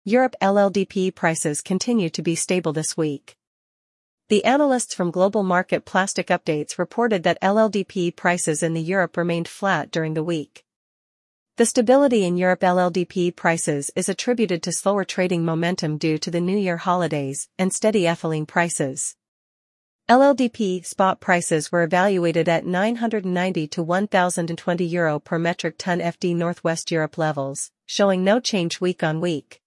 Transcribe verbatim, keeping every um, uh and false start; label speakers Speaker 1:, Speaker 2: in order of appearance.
Speaker 1: Europe L L D P prices continue to be stable this week. The analysts from Global Market Plastic Updates reported that L L D P prices in the Europe remained flat during the week. The stability in Europe L L D P prices is attributed to slower trading momentum due to the New Year holidays and steady ethylene prices. L L D P spot prices were evaluated at nine hundred ninety to one thousand twenty euro per metric ton F D Northwest Europe levels, showing no change week on week.